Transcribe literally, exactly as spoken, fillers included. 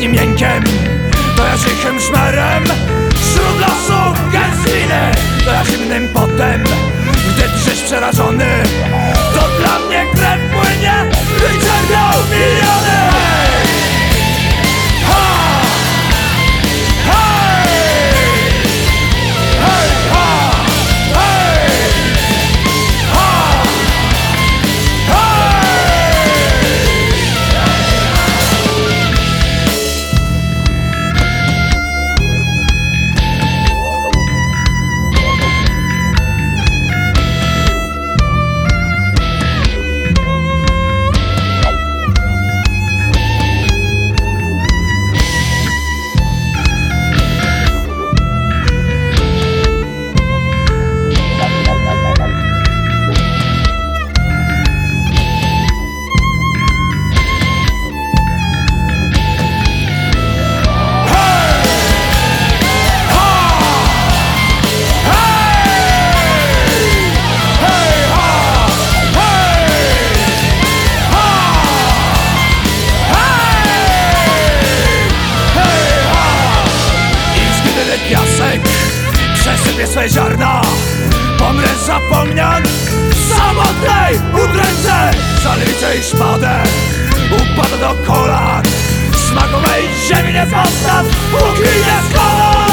ostatnim jękiem, to ja cichym szmerem wśród lasu gęstwiny, to ja zimnym potem, gdy drżesz przerażony, to dla mnie krew płynie, gdy cierpią miliony. Ha! Hej! Hej, ha! Hej! Ha! Piasek przesypie swe ziarna, pomrę zapomnian w samotnej udręce. Żalwice i szpadę upada do kolan, smakowej ziemi nie postaw, póki nie skola.